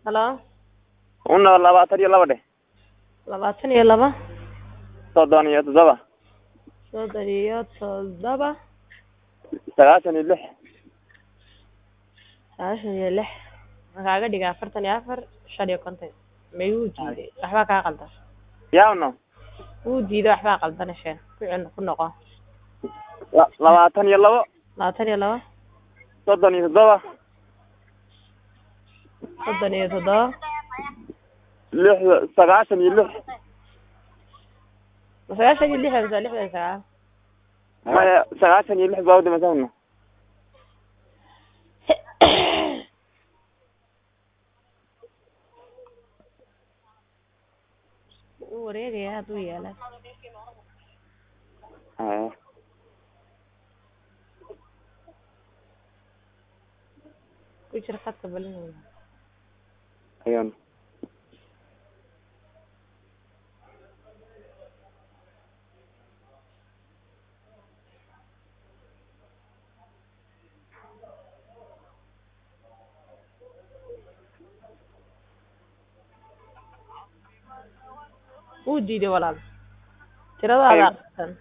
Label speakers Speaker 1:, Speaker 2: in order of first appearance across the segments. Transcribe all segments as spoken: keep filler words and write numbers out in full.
Speaker 1: Hello.
Speaker 2: Una labaatan iyo laba dheh.
Speaker 1: Labaatan iyo laba.
Speaker 2: Soddon iyo toddoba.
Speaker 1: Soddon iyo toddoba.
Speaker 2: Sagaashan iyo lix.
Speaker 1: Sagaashan iyo lix. Magaaga dhiga afartan iyo afar shan iyo konton. Mayuu jiiday waxba ka qaldan.
Speaker 2: Yaano.
Speaker 1: Wuu diiday waxba qaldan sheen. Ku cun ku noqo.
Speaker 2: labaatan iyo laba.
Speaker 1: labaatan iyo laba.
Speaker 2: Soddon iyo toddoba.
Speaker 1: Soddon iyo toddoba.
Speaker 2: lix sagaashan iyo lix.
Speaker 1: sagaashan iyo lix ama lixdan sagaal.
Speaker 2: Maya sagaashan iyo lix baa u dhimatay.
Speaker 1: wareegaya haduu yeelay
Speaker 2: ah
Speaker 1: ku jira khadka balin
Speaker 2: ayaan
Speaker 1: wuu diiday walaal tiradaada aqsan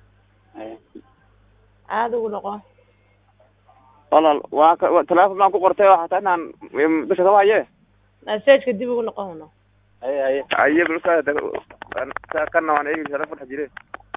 Speaker 1: aad ugu noqo
Speaker 2: walaal waa telefoon baan ku qortay waxa taanaan bisha soo haye
Speaker 1: message dib ugu noqono
Speaker 2: ay ay ay bulshada ka kana waan eegi telefoon xajire